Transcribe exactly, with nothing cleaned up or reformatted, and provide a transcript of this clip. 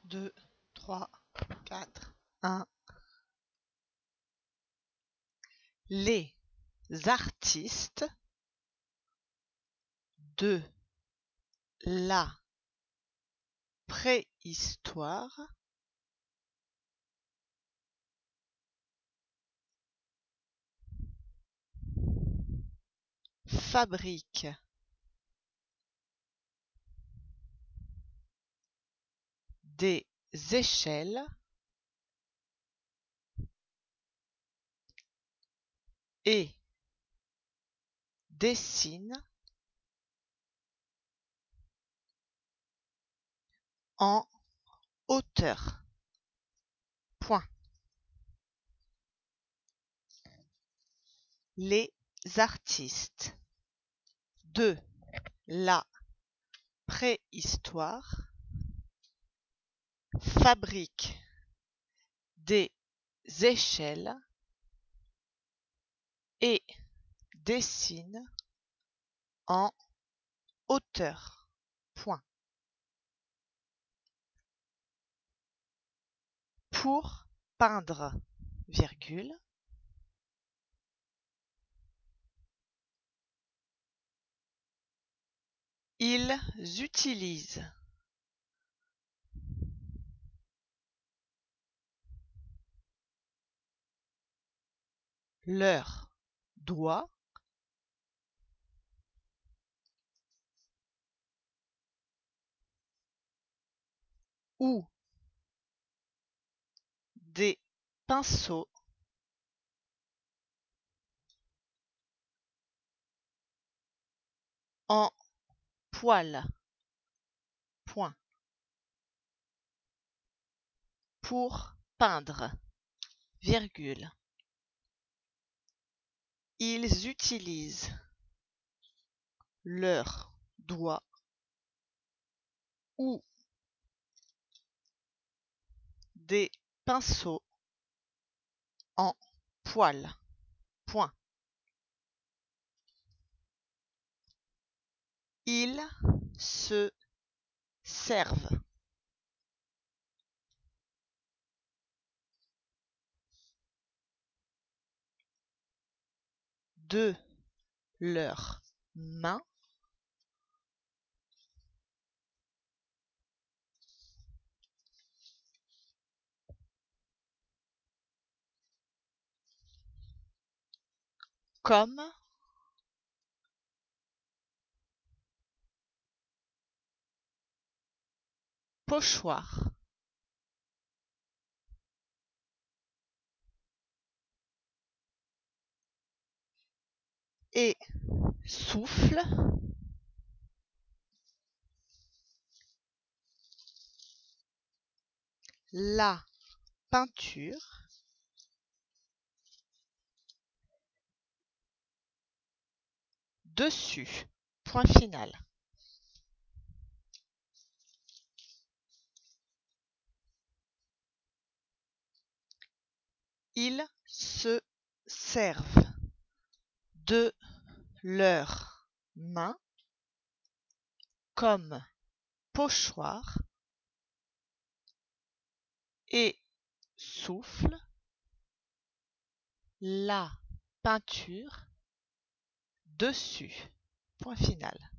deux, trois, quatre, un. Les artistes de la préhistoire fabriquent des échelles et dessinent en hauteur. Point. Les artistes de la préhistoire fabriquent des échelles et dessinent en hauteur. Point. Pour peindre, virgule, ils utilisent leurs doigts ou des pinceaux en poils. Point. Pour peindre, virgule, ils utilisent leurs doigts ou des pinceaux en poils. Point. Ils se servent de leurs mains comme pochoir et soufflent la peinture dessus. Point final. Ils se servent de leurs mains comme pochoir et soufflent la peinture dessus. Point final.